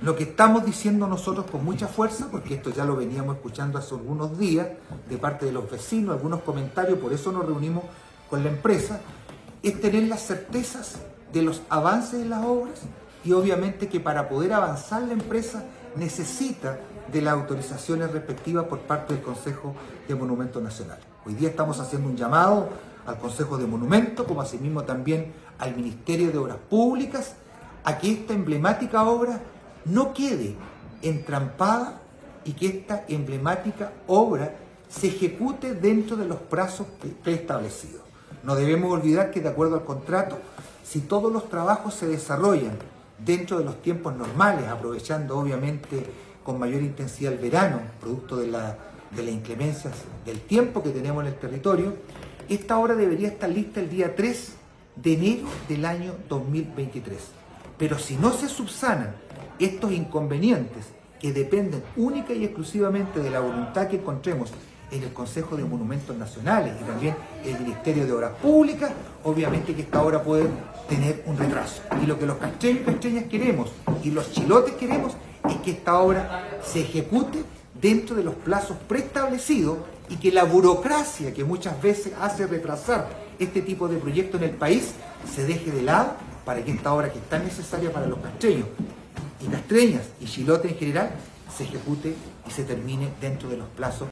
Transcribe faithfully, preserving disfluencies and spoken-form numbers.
Lo que estamos diciendo nosotros con mucha fuerza, porque esto ya lo veníamos escuchando hace algunos días de parte de los vecinos, algunos comentarios, por eso nos reunimos con la empresa, es tener las certezas de los avances de las obras y obviamente que para poder avanzar la empresa necesita de las autorizaciones respectivas por parte del Consejo de Monumentos Nacionales. Hoy día estamos haciendo un llamado al Consejo de Monumentos, como asimismo también al Ministerio de Obras Públicas, a que esta emblemática obra no quede entrampada y que esta emblemática obra se ejecute dentro de los plazos preestablecidos. No debemos olvidar que de acuerdo al contrato, si todos los trabajos se desarrollan dentro de los tiempos normales, aprovechando obviamente con mayor intensidad el verano, producto de, la, de las inclemencias del tiempo que tenemos en el territorio, esta obra debería estar lista el día tres de enero del año dos mil veintitrés. Pero si no se subsanan estos inconvenientes que dependen única y exclusivamente de la voluntad que encontremos en el Consejo de Monumentos Nacionales y también el Ministerio de Obras Públicas, obviamente que esta obra puede tener un retraso. Y lo que los castreños y castreñas queremos y los chilotes queremos es que esta obra se ejecute dentro de los plazos preestablecidos y que la burocracia que muchas veces hace retrasar este tipo de proyectos en el país se deje de lado para que esta obra que es tan necesaria para los castreños y castreñas y chilotes en general se ejecute y se termine dentro de los plazos